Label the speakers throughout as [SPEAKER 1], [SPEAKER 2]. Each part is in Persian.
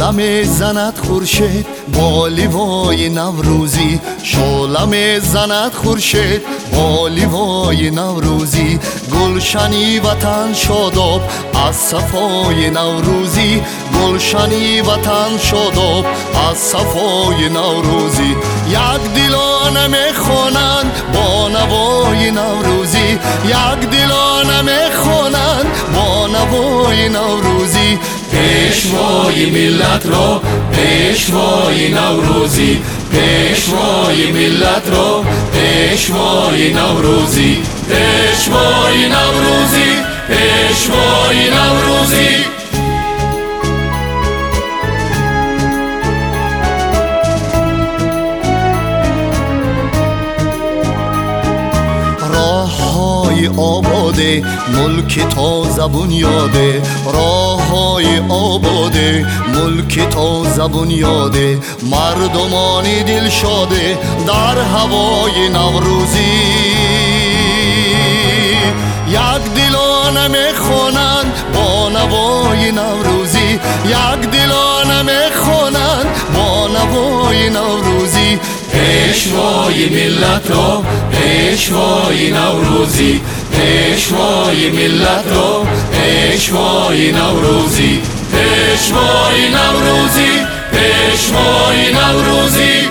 [SPEAKER 1] شعله زند خورشید با لیوای نوروزی، شعله زند خورشید با لیوای نوروزی. گلشنی وطن شاداب از صفای نوروزی، گلشنی وطن شاداب از صفای نوروزی. یک دلانه میخوانند با نوای نوروزی، یک دلانه میخوانند با نوای نوروزی.
[SPEAKER 2] پیشوای ملت را پیشوای نوروزی، پیشوای ملت را پیشوای نوروزی، پیشوای نوروزی، پیشوای نوروزی.
[SPEAKER 1] راه‌های آباده ملک تازه بنیاده، راه‌های آباده ملک تازه بنیاده. مردمانی دل شاده در هوای نوروزی، یک دلانه میخوانند با نوای نوروزی، یک دلانه میخوانند با نوای نوروزی.
[SPEAKER 2] پیشوای ملت را پیشوای نوروزی، پیشوای ملت را پیشوای نوروزی، پیشوای نوروزی، پیشوای نوروزی.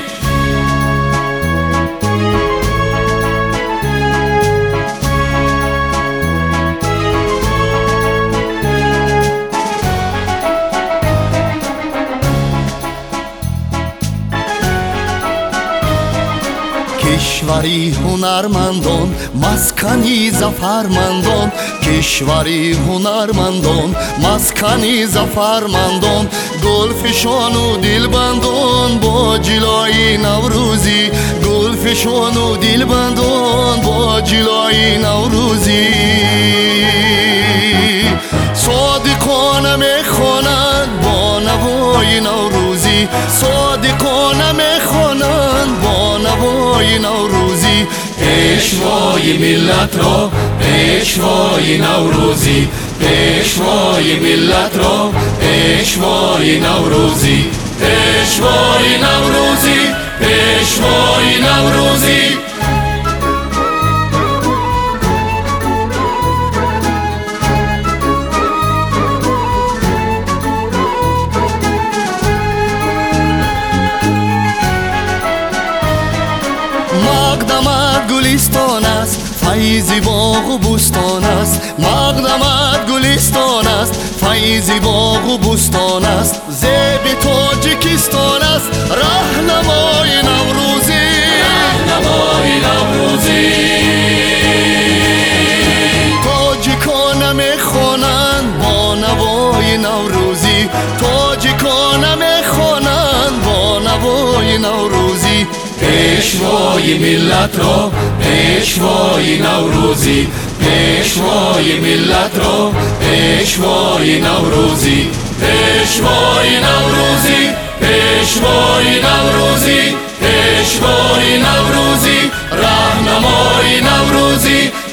[SPEAKER 1] کشوری هنرمندان مسکنی ظفرمندان، کشوری هنرمندان مسکنی ظفرمندان. گلفشان و دلبندان با جلای نوروزی، گلفشان و دلبندان با جلای نوروزی. صادقانه میخوانند با نوای نوروزی، صادقانه میخوانند با نوای نوروزی.
[SPEAKER 2] پیشوای ملت را پیشوای نوروزی، پیشوای ملت را پیشوای نوروزی، پیشوای نوروزی، پیشوای نوروزی.
[SPEAKER 1] مقدمت گلستان است فیض باغ و بستان است، مقدمت گلستان است فیض باغ و بستان است. زیب تاجیکستان است راهنمای نوروزی،
[SPEAKER 2] راهنمای نوروزی.
[SPEAKER 1] تاجیکان میخوانند با نوای نوروزی، تاجیکان میخوانند با نوای نوروزی.
[SPEAKER 2] پیشوای ملت را پیشوای نوروزی، پیشوای ملت را پیشوای نوروزی، پیشوای نوروزی، پیشوای نوروزی، پیشوای نوروزی. راهنمای نوروزی،